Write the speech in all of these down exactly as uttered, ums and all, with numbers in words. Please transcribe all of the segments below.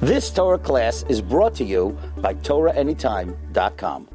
This Torah class is brought to you by Torah Anytime dot com.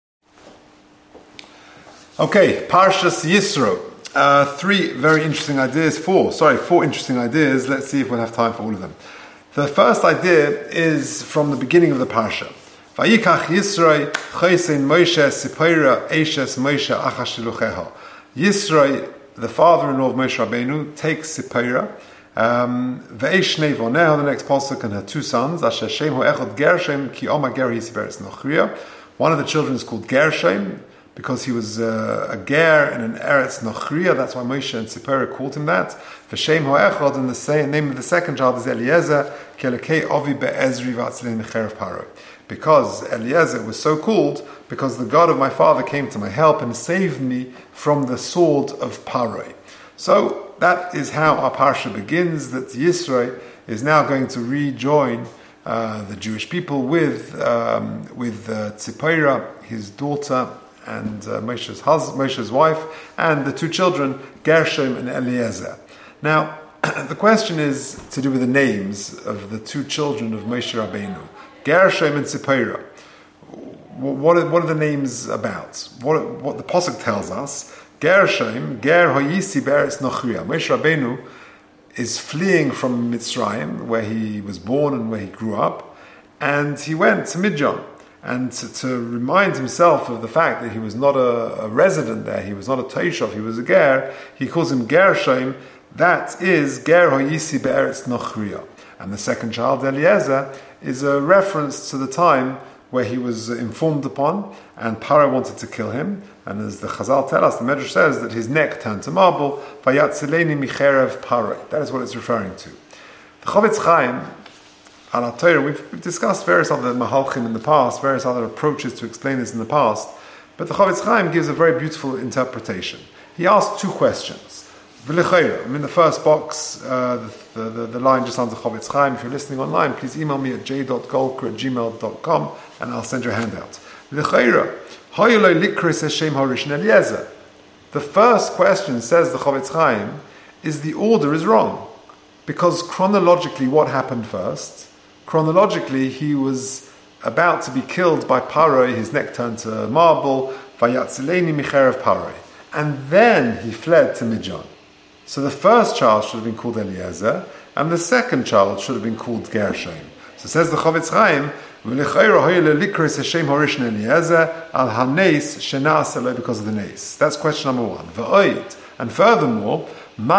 Okay, Parshas Yisro. Uh, three very interesting ideas. Four, sorry, four interesting ideas. Let's see if we'll have time for all of them. The first idea is from the beginning of the parsha. Vayikach Yisro chaysein Moshe Sipora Eshes Moshe Achashilucheho. Yisro, the father-in-law of Moshe Rabbeinu, takes Sipora. Um, Ve'eshnei voneho, the next pasuk, and her two sons. Asher Shem ho'echad Gershom ki oma ger yisiberes nochriya. One of the children is called Gershom because he was uh, a ger in an eretz nochriya. That's why Moshe and Sipora called him that. Ve'shem ho'echad, and the same name of the second child is Eliezer ki elokei ovi be'ezri v'atzilei mecherev paro. Because Eliezer was so called because the God of my father came to my help and saved me from the sword of Paroi. So that is how our parsha begins, that Yisro is now going to rejoin uh, the Jewish people with um, with uh, Tzipora, his daughter, and uh, Moshe's, hus- Moshe's wife, and the two children, Gershom and Eliezer. Now, the question is to do with the names of the two children of Moshe Rabbeinu, Gershom and Tzipora. What are, what are the names about? What, what the pasuk tells us, Gershom, Ger Hoyisi Beretz Nochriya. Moshe Rabbeinu is fleeing from Mitzrayim, where he was born and where he grew up, and he went to Midjan. And to, to remind himself of the fact that he was not a, a resident there, he was not a Teishov, he was a Ger, he calls him Gershom. That is Ger Hoyisi Beretz Nochriya. And the second child, Eliezer, is a reference to the time where he was informed upon, and Paro wanted to kill him. And as the Chazal tell us, the Medrash says that his neck turned to marble. Vayatzileni micherev Paro. That is what it's referring to. The Chofetz Chaim, al HaTorah, we've, we've discussed various other mahalchim in the past, various other approaches to explain this in the past, but the Chofetz Chaim gives a very beautiful interpretation. He asks two questions. I'm in the first box, uh, the, the, the line just under Chofetz Chaim. If you're listening online, please email me at j dot golker at gmail dot com and I'll send you a handout. The first question, says the Chofetz Chaim, is the order is wrong. Because chronologically, what happened first? Chronologically, he was about to be killed by Paroi, his neck turned to marble, Vayatzileni micherev Paroi. And then he fled to Midjan. So the first child should have been called Eliezer, and the second child should have been called Gershom. So says the Chofetz Chaim, because of the nes. That's question number one. And furthermore,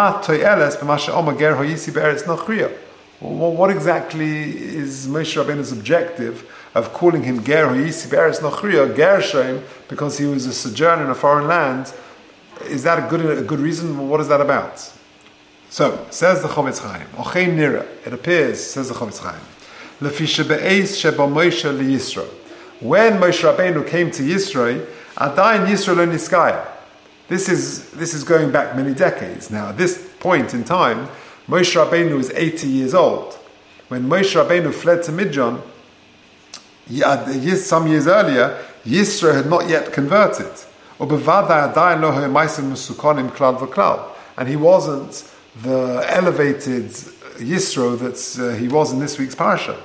what exactly is Moshe Rabbeinu's objective of calling him Ger Hoyisi Be'eretz Nochriya, Gershom, because he was a sojourner in a foreign land? Is that a good a good reason? What is that about? So, says the Chofetz Chaim, Ochein Nira, it appears, says the Chofetz Chaim, Lefi shebe'eis sheba Moshe liyisro. When Moshe Rabbeinu came to Yisro, Adayin Yisro lo niskaya. This is this is going back many decades now. At this point in time, Moshe Rabbeinu is eighty years old. When Moshe Rabbeinu fled to Midjan, some years earlier, Yisro had not yet converted. And he wasn't the elevated Yisro that uh, he was in this week's parasha.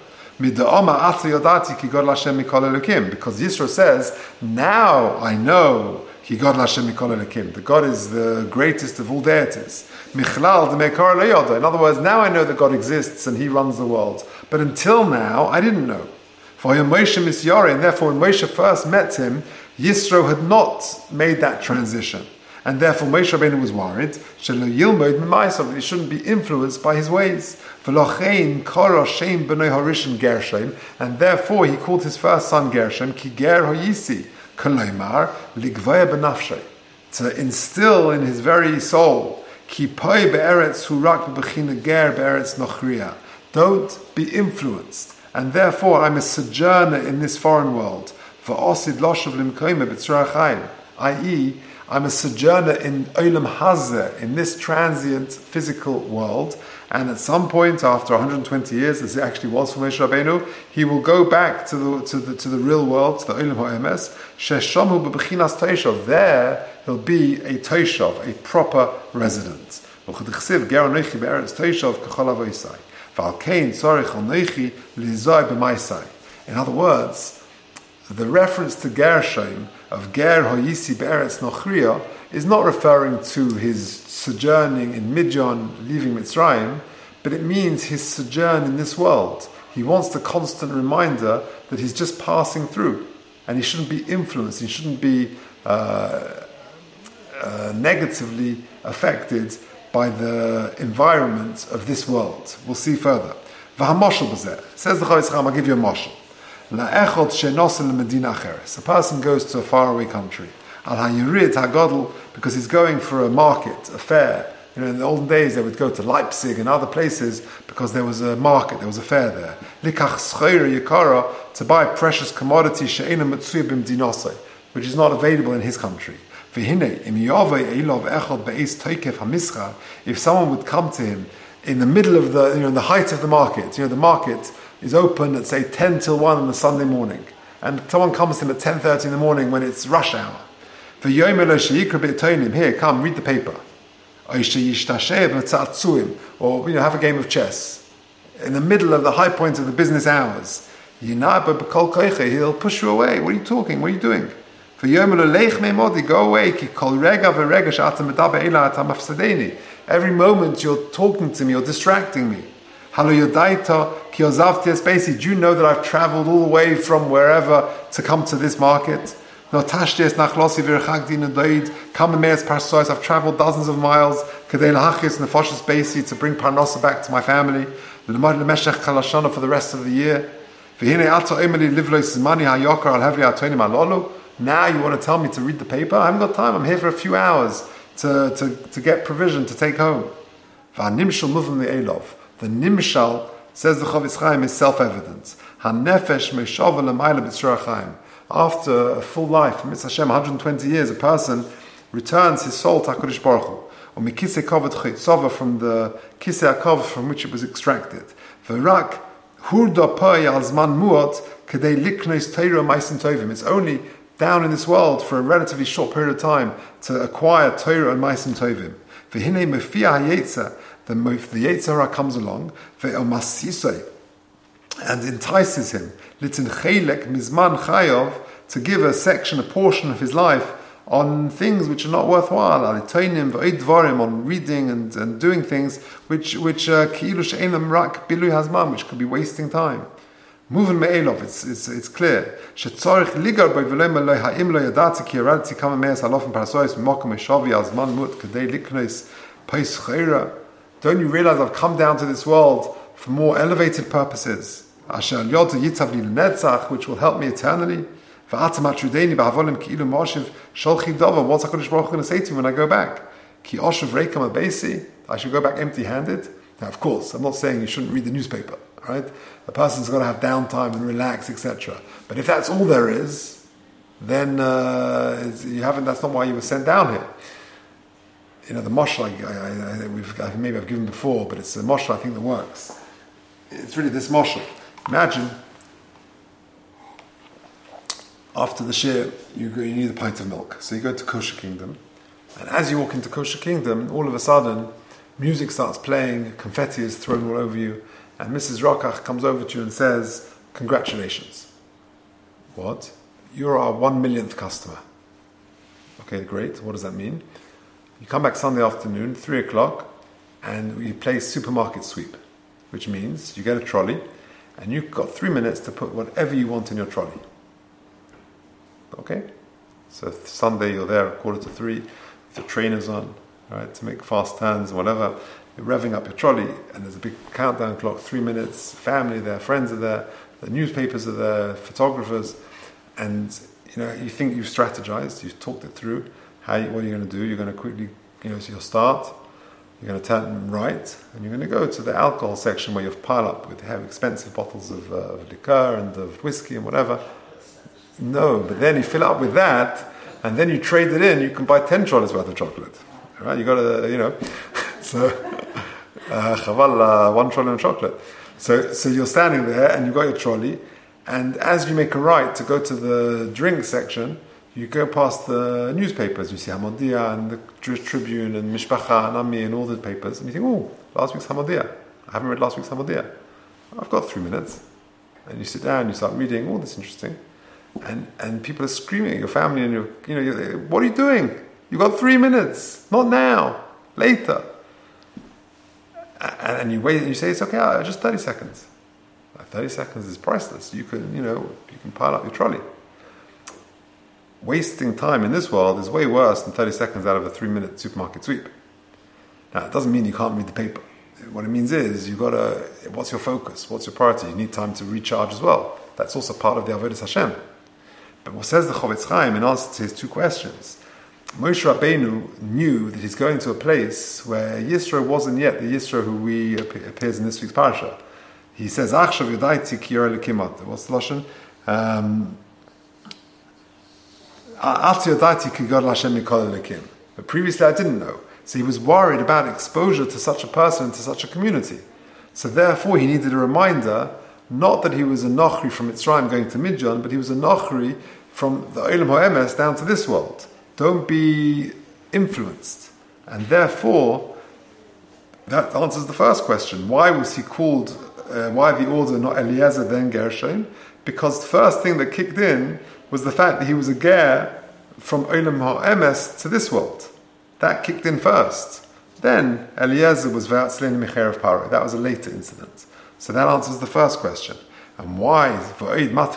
Because Yisro says, now I know that God is the greatest of all deities. In other words, now I know that God exists and He runs the world. But until now, I didn't know. And therefore, when Moshe first met him, Yisro had not made that transition. And therefore Moshe Rabbeinu was worried that he shouldn't be influenced by his ways. And therefore he called his first son Gershom, Ki Ger Hoyisi, Koloimar, Ligvaya Benafshay, to instill in his very soul, Ki Poi Be'eretz Hurak B'china Ger Be'eretz Nochriya. Don't be influenced. And therefore I'm a sojourner in this foreign world. V'osid loshav limkoime b'tzura chayim, that is, I'm a sojourner in Olam Hazeh, in this transient physical world, and at some point after one hundred twenty years, as it actually was for Moshe Rabbeinu, he will go back to the to the to the real world, to the Olam Ha'emes. Sheshamu b'bechinas Toshov. There he'll be a Toshov, a proper resident. In other words, the reference to Gershom of Ger Hoyisi Be'eretz Nochriya is not referring to his sojourning in Midyan, leaving Mitzrayim, but it means his sojourn in this world. He wants the constant reminder that he's just passing through, and he shouldn't be influenced, he shouldn't be uh, uh, negatively affected by the environment of this world. We'll see further. Says the Chavetz Chaim, I'll give you a mashal. A person goes to a faraway country, because he's going for a market, a fair. You know, in the olden days, they would go to Leipzig and other places because there was a market, there was a fair there. To buy precious commodity, which is not available in his country. If someone would come to him in the middle of the, you know, in the height of the market, you know, the market is open at say ten till one on a Sunday morning, and someone comes to him at ten thirty in the morning when it's rush hour. Here, come, read the paper. Or, you know, have a game of chess in the middle of the high point of the business hours. He'll push you away. What are you talking? What are you doing? Go away. Every moment you're talking to me, you're distracting me. Do you know that I've traveled all the way from wherever to come to this market? I've traveled dozens of miles to bring parnasa back to my family for the rest of the year. Now you want to tell me to read the paper? I haven't got time. I'm here for a few hours to, to, to get provision to take home. The nimshal, says the Chavetz Chaim, is self-evident. After a full life, Mitzvah Hashem, one hundred twenty years, a person returns his soul to HaKadosh Baruch Hu, from the kisei hakavod from which it was extracted. It's only down in this world for a relatively short period of time to acquire Torah and Maisim Tovim. The the Yetzer Hara comes along and entices him to give a section, a portion of his life on things which are not worthwhile, on reading and, and doing things which which uh, which could be wasting time. Moving me'elov, it's it's it's clear. Don't you realize I've come down to this world for more elevated purposes, which will help me eternally? What's HaKadosh Baruch Hu going to say to me when I go back? I should go back empty-handed? Now, of course, I'm not saying you shouldn't read the newspaper, right? A person's got to have downtime and relax, et cetera. But if that's all there is, then uh, you haven't. That's not why you were sent down here. You know, the mashal, I, I, I, we've, maybe I've given before, but it's a mashal I think that works. It's really this mashal. Imagine, after the shir, you, go, you need a pint of milk. So you go to Kosher Kingdom, and as you walk into Kosher Kingdom, all of a sudden, music starts playing, confetti is thrown all over you, and Missus Rokach comes over to you and says, "Congratulations." What? You're our one millionth customer. Okay, great. What does that mean? You come back Sunday afternoon, three o'clock, and we play supermarket sweep, which means you get a trolley, and you've got three minutes to put whatever you want in your trolley. Okay? So Sunday you're there at quarter to three, with the trainers on, right, to make fast turns, whatever. You're revving up your trolley, and there's a big countdown clock, three minutes, family there, friends are there, the newspapers are there, photographers, and you know, you think you've strategized, you've talked it through. How, what are you going to do? You're going to quickly, you know, so you'll start, you're going to turn right, and you're going to go to the alcohol section where you'll pile up with have expensive bottles of, uh, of liquor and of whiskey and whatever. No, but then you fill up with that, and then you trade it in, you can buy ten trolleys worth of chocolate. Right? You got to, you know, so, uh, chaval, uh, one trolley of chocolate. So, so you're standing there, and you've got your trolley, and as you make a right to go to the drink section, you go past the newspapers, you see Hamodia and the Jewish Tribune and Mishpacha and Ami and all the papers, and you think, oh, last week's Hamodia. I haven't read last week's Hamodia. I've got three minutes. And you sit down, you start reading, all this interesting. And and people are screaming at your family, and you're, you know, you're, what are you doing? You've got three minutes. Not now. Later. And, and you wait and you say, it's okay, uh, just thirty seconds. Like thirty seconds is priceless. You can, you know, you can pile up your trolley. Wasting time in this world is way worse than thirty seconds out of a three-minute supermarket sweep. Now, it doesn't mean you can't read the paper. What it means is, you've got to, what's your focus? What's your priority? You need time to recharge as well. That's also part of the Avodas Hashem. But what says the Chofetz Chaim in answer to his two questions? Moshe Rabbeinu knew that he's going to a place where Yisro wasn't yet the Yisro who we appears in this week's parasha. He says, "Achshav yodaiti ki yoreh lekimat." What's the lashon? Um, "Ati yodaiti ki gadol Hashem mikol lekim." But previously I didn't know. So he was worried about exposure to such a person, to such a community. So therefore he needed a reminder, not that he was a Nochri from Mitzrayim going to Midjan, but he was a Nochri from the Olam HaEmes down to this world. Don't be influenced. And therefore, that answers the first question. Why was he called, uh, why the order not Eliezer then Gershon? Because the first thing that kicked in was the fact that he was a Ger from Olam HaEmes to this world. That kicked in first. Then Eliezer was V'atzlein Mecher of Paro. That was a later incident. So that answers the first question. And why? What's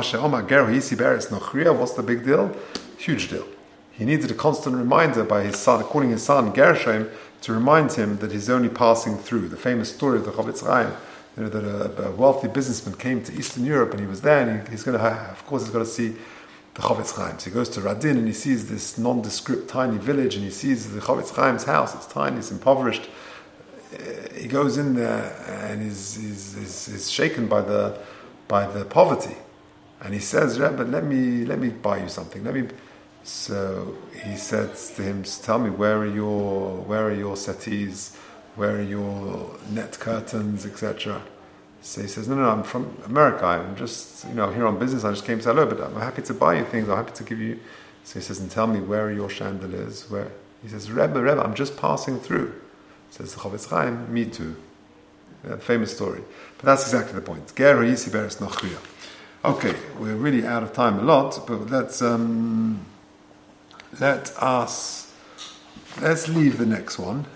the big deal? Huge deal. He needed a constant reminder by his son, calling his son Gershom, to remind him that he's only passing through. The famous story of the Chofetz Chaim, you know, that a, a wealthy businessman came to Eastern Europe and he was there, and he, he's going to, have, of course, he's got to see the Chofetz Chaim. So he goes to Radin and he sees this nondescript tiny village, and he sees the Chofetz Chaim's house. It's tiny, it's impoverished. He goes in there and he's, he's, he's, he's shaken by the by the poverty, and he says, "Rebbe, let me let me buy you something. Let me." So he says to him, "Tell me, where are your where are your settees? Where are your net curtains, et cetera" So he says, "No, no, no, I'm from America. I'm just, you know, here on business. I just came to hello, but I'm happy to buy you things. I'm happy to give you." So he says, "And tell me, where are your chandeliers? Where?" He says, "Rebbe, Rebbe, I'm just passing through." Says the Chofetz Chaim, "Me too." Yeah, famous story. But that's exactly the point. Ger Yisi Beres Nochriya. Okay, we're really out of time a lot, but let's um, let us let's leave the next one.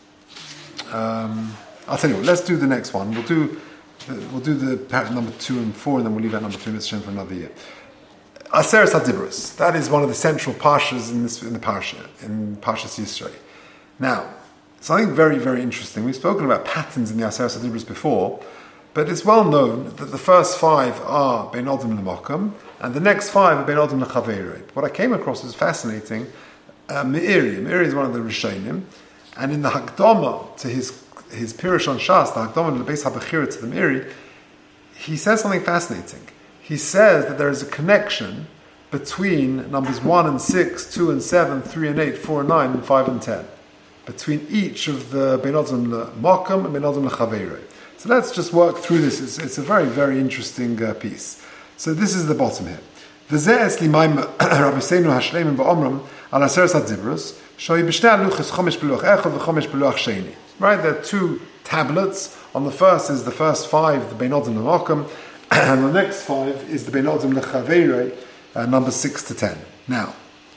Um, I'll tell you what. Let's do the next one. We'll do the, we'll do the pattern number two and four, and then we'll leave that number three for another year. Aseres HaDibros. That is one of the central parshas in this in the parsha in Parshas Yisro. Now, something very, very interesting. We've spoken about patterns in the Aseres HaDibros before, but it's well known that the first five are Ben Odom L'Mokum, and the next five are Ben Odom L'Chaverei. What I came across was fascinating. Uh, Meiri. Meiri is one of the Rishonim, and in the Hakdama to his his Pirush on Shas, the Hakdama to the Beis HaBechira to the Meiri, he says something fascinating. He says that there is a connection between numbers one and six, two and seven, three and eight, four and nine, and five and ten. Between each of the Ben Odom L'Mokum and Ben Odom L'Chaverei. So let's just work through this. It's, it's a very, very interesting uh, piece. So this is the bottom here. V'zeh esli ma'im Rabbeinu hashleimim ba'omram al Aseres HaDibros shoyi b'shnei haluchos chomesh beluach echad v'chomesh beluach sheni. Right, there are two tablets. On the first is the first five, the Ben Odom L'Mokum, and the next five is the Ben Odom L'Chaverei, uh, number six to ten. Now,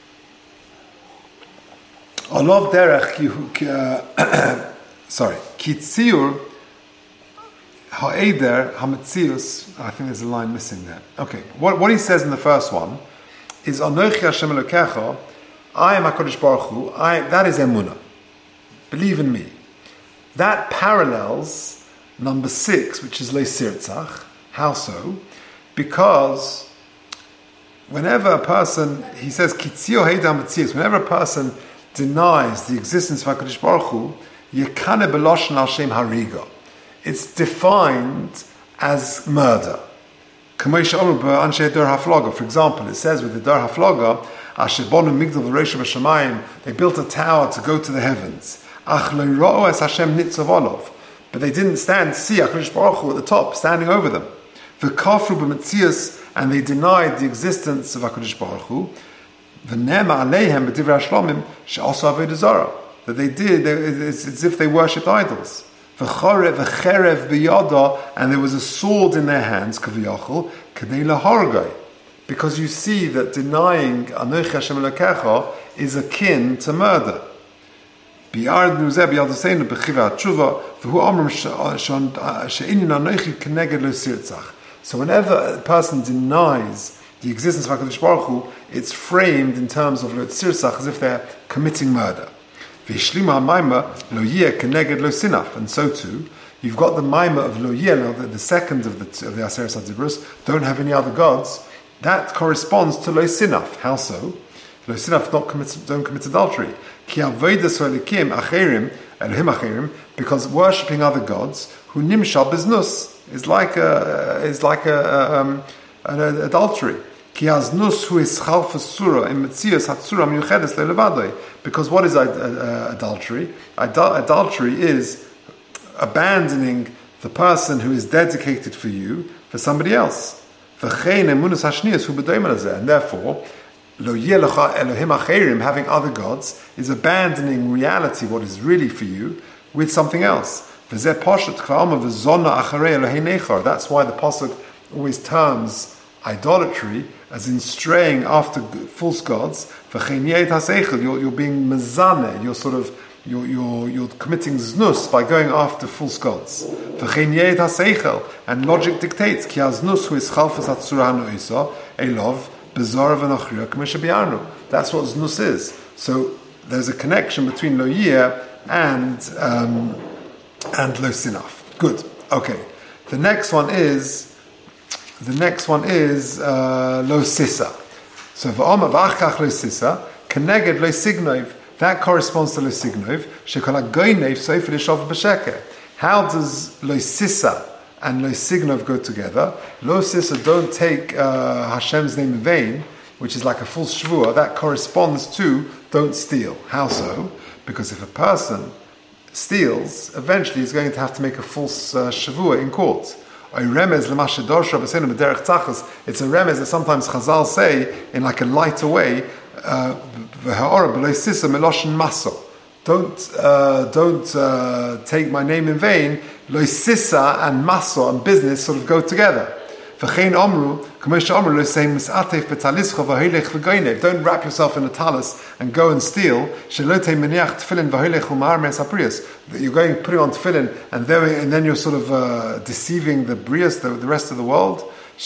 Olov derech, sorry, kitziur ha'eder hametzius. I think there's a line missing there. Okay, what what he says in the first one is Anochi Hashem Elokecha. I am HaKadosh Baruch Hu. I that is emunah. Believe in me. That parallels number six, which is leisirtzach. How so? Because whenever a person, he says kitziur ha'eder hametzius. Whenever a person denies the existence of HaKadosh Baruch Hu, Yekane Beloshon Al Shem Hariga. It's defined as murder. For example, it says with the Dor HaFloga, Asher Bonu Migdal V'Rosh B'Shamayim, they built a tower to go to the heavens. Ach lo ro'o es Hashem nitzav olav. But they didn't stand to see HaKadosh Baruch Hu at the top, standing over them. V'kafru b'metzias, and they denied the existence of HaKadosh Baruch Hu. V'nema aleihem b'divrei hashlomim she'osu avodah zarah. That they did, they, it's as if they worshipped idols. V'chorev v'cherev b'yada, and there was a sword in their hands, kaviyachol, kadei lahargai. Because you see that denying Anochi Hashem Elokecha is akin to murder. B'yardnu zeh b'yadaseinu b'chiva hatshuva, v'hu amrim she'inyan Anochi keneged lo sirtzach. So whenever a person denies the existence of HaKadosh Baruch Hu, it's framed in terms of lo sirtzach, as if they're committing murder. V'yishlima ha'maima lo yeh keneged lo sinaf. And so too, you've got the maima of lo yeh, the, the second of the, of the Aseret HaDibrus, don't have any other gods. That corresponds to lo sinaf. How so? Lo sinaf don't commit, don't commit adultery. Ki avodas elikim acherim, Elohim acherim, because worshipping other gods, who nimshal beznus, is like a is like a, a um, an adultery. Ki aznus hu is chalfas surah in metzias hatzura miyuchedes lelevadoi. Because what is uh, uh, adultery? Adul- adultery is abandoning the person who is dedicated for you for somebody else. And therefore, lo yelecha Elohim acherim, having other gods, is abandoning reality, what is really for you, with something else. That's why the pasuk always terms idolatry as in straying after false gods. You're, you're being mezaneh, you're sort of You're, you're, you're committing znus by going after false gods. And logic dictates, that's what znus is. So there's a connection between lo yeh and um, and lo sinaf. Good. Okay. The next one is the next one is uh, lo sisa. So v'oma v'achkach lo sisa keneged lo signov. That corresponds to lo signov. Shekol hagoynev sofer yishov b'sheker. How does lo sisa and lo signov go together? Lo sisa, don't take uh, Hashem's name in vain, which is like a false shvuah. That corresponds to don't steal. How so? Because if a person steals, eventually he's going to have to make a false uh, shvuah in court. It's a remez that sometimes Chazal say in like a lighter way. Uh, don't uh, don't uh, take my name in vain. Loisisa and maso and business sort of go together. Don't wrap yourself in a talus and go and steal. You're going putting on tefillin and then, and then you're sort of uh, deceiving the brias, the, the rest of the world.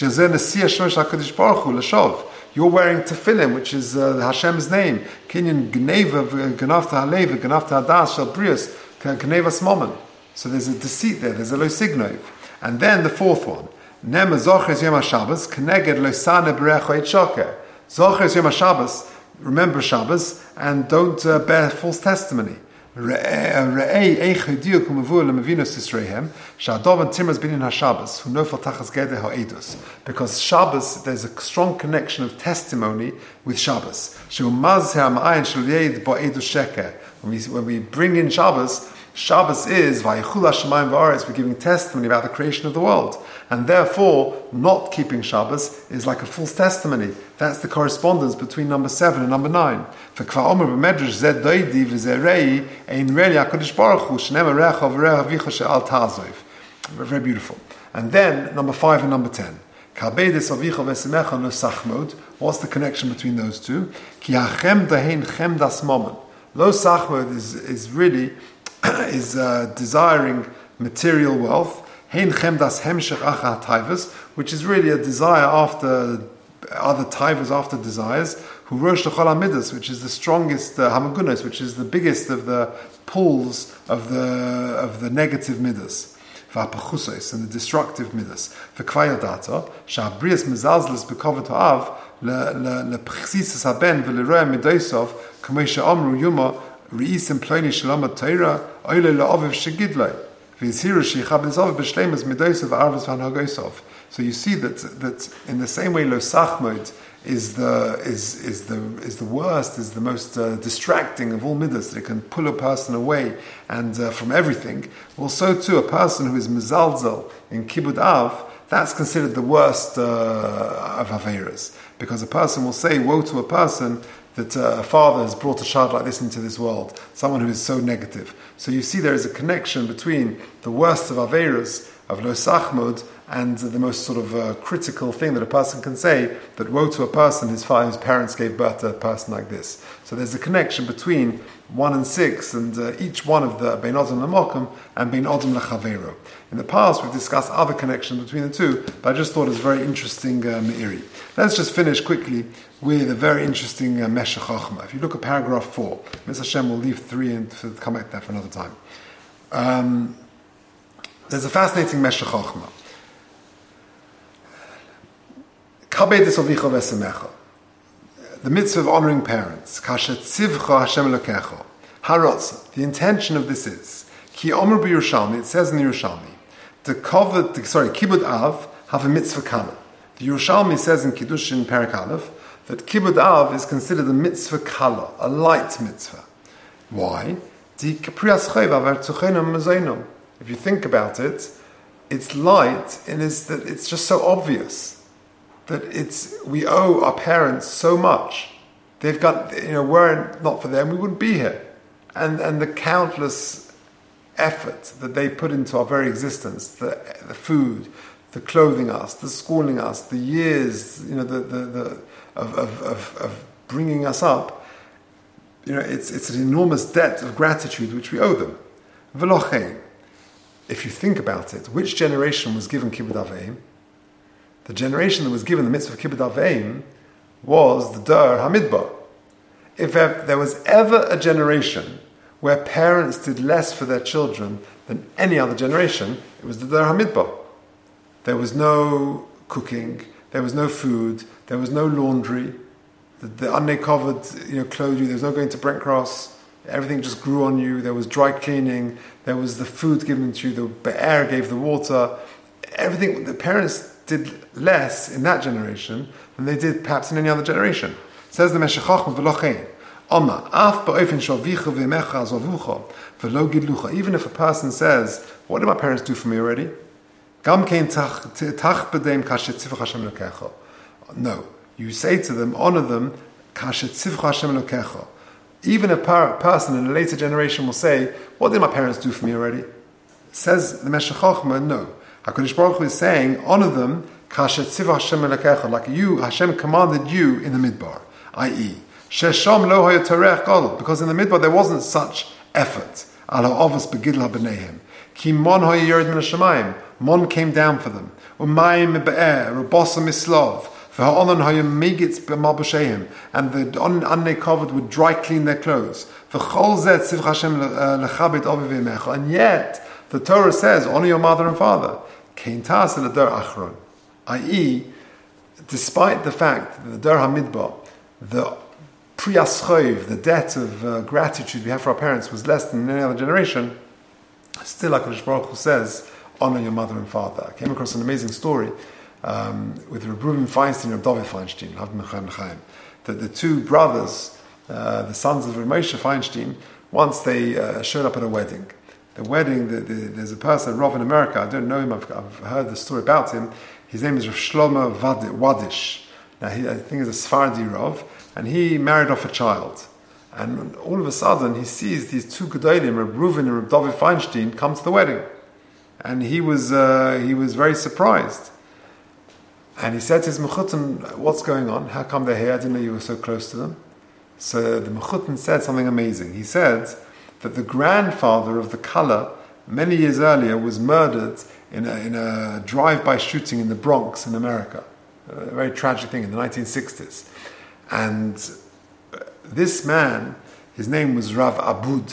You're wearing tefillin, which is uh, Hashem's name. Kinyan gneva v'ganavta halev v'ganavta hadas shel brias gneva smomon. So there's a deceit there. There's a lo signov. And then the fourth one. Nem zoches yom haShabbos keneged lo sana berecho et shoker. Zoches yom haShabbos. Remember Shabbos and don't uh, bear false testimony. Re'ei eichu diuk u'mavur le'mevinus Yisreihem sha'adov and timras bin in haShabbos who nofel tachas geder ha'edus. Because Shabbos, there's a strong connection of testimony with Shabbos. She'umazher ha'ma'ayin shel yeid bo'edus sheker. When we when we bring in Shabbos, Shabbos is vayichul hashemayim v'aretz. We're giving testimony about the creation of the world, and therefore not keeping Shabbos is like a false testimony. That's the correspondence between number seven and number nine. For kvar omer b'medrash zed doidi v'zerei ein reli HaKadosh Baruch Hu shneim recha v'recha vicha she'al ta'azov. Very beautiful. And then number five and number ten. Kalbedes avicha v'esimecha no sachmod. What's the connection between those two? Ki hachem dahein chem das momon. Lo sachmod is is really is uh, desiring material wealth. Hein chem das hemshech acha taivas, which is really a desire after other taivas, after desires. Who rosh l'chol hamidas, which is the strongest uh, hamagunos, which is the biggest of the pulls of the of the negative midas. V'apachusos, and the destructive midas. V'kvayadata sha'abrias mezalzles b'kovet ha'av le'pchsisas haben v'leroya midaisov k'mei she'amru yuma Reis and Pliny Shalom Torah, Oile La'aviv Shegidlai. V'yisiru Sheichab Ezav B'Shleimus Midosav Arvas Van Hagosav. So you see that that in the same way Lo Sachmod is the is is the is the worst, is the most uh, distracting of all midas, that it can pull a person away and uh, from everything. Well, so too a person who is mezalzel in Kibud Av, that's considered the worst uh, of Averas, because a person will say, woe to a person that uh, a father has brought a child like this into this world, someone who is so negative. So you see there is a connection between the worst of Averas, of Lo Sachmod, and the most sort of uh, critical thing that a person can say, that woe to a person whose, father, whose parents gave birth to a person like this. So there's a connection between one and six, and uh, each one of the Bein Odom L'Mokum and Bein Odom L'Chavero. In the past, we've discussed other connections between the two, but I just thought it was a very interesting uh, Meiri. Let's just finish quickly with a very interesting uh, Meshech Chochmah. If you look at paragraph four, Mister Hashem will leave three and to come back to that for another time. Um, there's a fascinating Meshech Chochmah. The mitzvah of honoring parents. The intention of this is, Ki Omer b'Yerushalmi, it says in the Yerushalmi, the covered, sorry, Kibud Av have a mitzvah kala. The Yerushalmi says in Kiddushin Perek Aleph that Kibud Av is considered a mitzvah kala, a light mitzvah. Why? If you think about it, it's light and it's that it's just so obvious that it's we owe our parents so much. They've got, you know, were it not for them, we wouldn't be here. And and the countless effort that they put into our very existence, the the food, the clothing us, the schooling us, the years, you know, the the, the of, of of of bringing us up, you know, it's it's an enormous debt of gratitude which we owe them. V'lochein, if you think about it, which generation was given Kibbud Aveim? The generation that was given the mitzvah of Kibbud Aveim was the Dor HaMidbar. If there was ever a generation where parents did less for their children than any other generation, it was the Dor HaMidbar. There was no cooking, there was no food, there was no laundry, the, the uncovered, you know, clothed you, there was no going to Brent Cross, everything just grew on you, there was dry cleaning, there was the food given to you, the Be'er gave the water, everything, the parents did less in that generation than they did perhaps in any other generation. Says the Meshech Chochmah v'lochein, Oma, af ba'ofen shavicha v'mecha azavucha v'lo gidlucha. Even if a person says, what did my parents do for me already? Gam kein tach b'deim kashet tzivach Hashem elokecha. No, you say to them, honor them, kashet tzivach Hashem elokecha. Even a per- person in a later generation will say, what did my parents do for me already? Says the Meshech Chochmah, no. HaKadosh Baruch Hu is saying, honor them, kashet tzivach Hashem elokecha, like you, Hashem commanded you in the Midbar, that is, shesham lo haya torech gadol, because in the Midbar there wasn't such effort. Al ha'avos begidl ha'bneihem, ki mon haya yered min hashamayim, mon came down for them, umayim be'er, ubosa mislav, v'ha'onon haya megitz b'malbusheim, and the uncovered would dry clean their clothes. V'chol zeh tzivach Hashem lechabed aviv v'emecha, and yet the Torah says, honor your mother and father. Kein ta'aseh l'dor achron, that is, despite the fact that the Dor HaMidbar, the priyas, the debt of uh, gratitude we have for our parents was less than any other generation, still HaKadosh Baruch Hu says, honor your mother and father. I came across an amazing story um, with Reb Reuven Feinstein and David Feinstein, that the two brothers, uh, the sons of Reb Moshe Feinstein, once they uh, showed up at a wedding. The wedding, the, the, there's a person, Rav in America, I don't know him, I've, I've heard the story about him. His name is Rav Shlomo Wadish. Now, he, I think he's a Sephardi Rav, and he married off a child. And all of a sudden, he sees these two Gedolim, Reb Reuven and Reb David Feinstein, come to the wedding. And he was uh, he was very surprised. And he said to his Mechutin, what's going on? How come they're here? I didn't know you were so close to them. So the Mechutin said something amazing. He said that the grandfather of the Kala, many years earlier, was murdered in a, in a drive-by shooting in the Bronx in America. A very tragic thing in the nineteen sixties. And this man, his name was Rav Abud,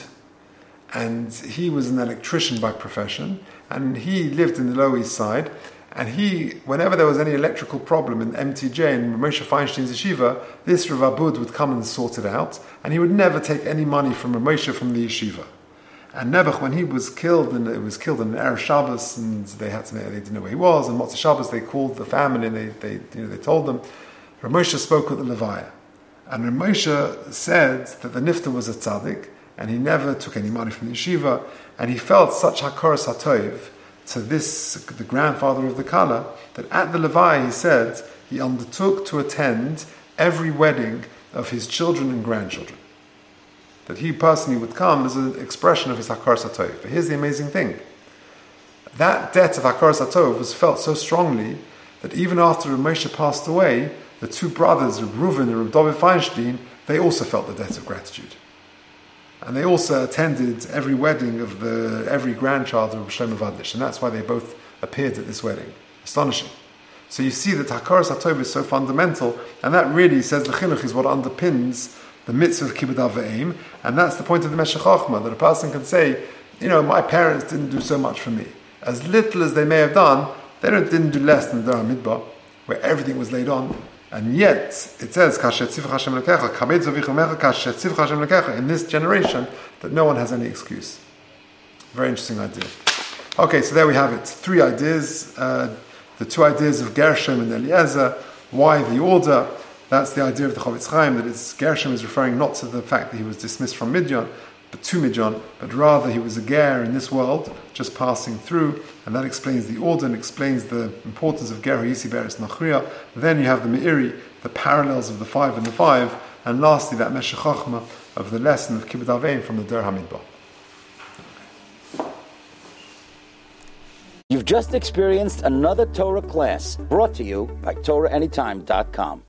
and he was an electrician by profession, and he lived in the Lower East Side, and he, whenever there was any electrical problem in M T J and Moshe Feinstein's yeshiva, this Rav Abud would come and sort it out, and he would never take any money from Moshe from the yeshiva. And Nebuch, when he was killed, and it was killed on Erev Shabbos, and they had to, they didn't know where he was, and Motzei Shabbos, they called the family, and they, they, you know, they told them. Rav Moshe spoke with the Levaya, and Rav Moshe said that the Nifta was a tzaddik, and he never took any money from the yeshiva, and he felt such hakoras hatov to this, the grandfather of the Kala, that at the Levaya he said he undertook to attend every wedding of his children and grandchildren. That he personally would come as an expression of his Hakaras HaTov. But here's the amazing thing. That debt of Hakaras HaTov was felt so strongly that even after Moshe passed away, the two brothers, Reb Reuven and Reb David Feinstein, they also felt the debt of gratitude. And they also attended every wedding of the every grandchild of Reb Shlomo Vadish, and that's why they both appeared at this wedding. Astonishing. So you see that Hakaras HaTov is so fundamental, and that really, says the Chinuch, is what underpins the mitzvah of Kibbud Av V'Eim, and that's the point of the Meshech Chochmah, that a person can say, you know, my parents didn't do so much for me. As little as they may have done, they didn't do less than the Dor HaMidbar, where everything was laid on. And yet, it says, in this generation, that no one has any excuse. Very interesting idea. Okay, so there we have it. Three ideas. Uh, the two ideas of Gershom and Eliezer. Why the order? That's the idea of the Chofetz Chaim, that it's, Gershom is referring not to the fact that he was dismissed from Midian, but to Midian, but rather he was a ger in this world, just passing through, and that explains the order and explains the importance of ger Yisi Beres Nachriya. Then you have the Meiri, the parallels of the five and the five, and lastly that Meshech Chochmah of the lesson of Kibbud Av V'Eim from the Dor HaMidbar. You've just experienced another Torah class brought to you by Torah Anytime dot com.